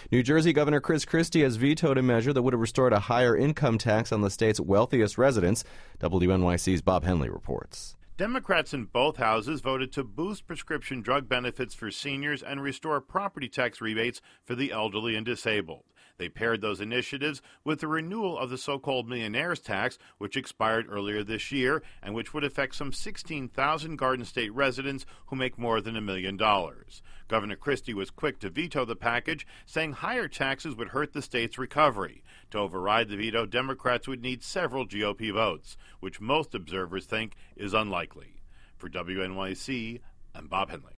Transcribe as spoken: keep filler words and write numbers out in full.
New Jersey Governor Chris Christie has vetoed a measure that would have restored a higher income tax on the state's wealthiest residents. W N Y C's Bob Henley reports. Democrats in both houses voted to boost prescription drug benefits for seniors and restore property tax rebates for the elderly and disabled. They paired those initiatives with the renewal of the so-called millionaire's tax, which expired earlier this year and which would affect some sixteen thousand Garden State residents who make more than a million dollars. Governor Christie was quick to veto the package, saying higher taxes would hurt the state's recovery. To override the veto, Democrats would need several G O P votes, which most observers think is unlikely. For W N Y C, I'm Bob Henley.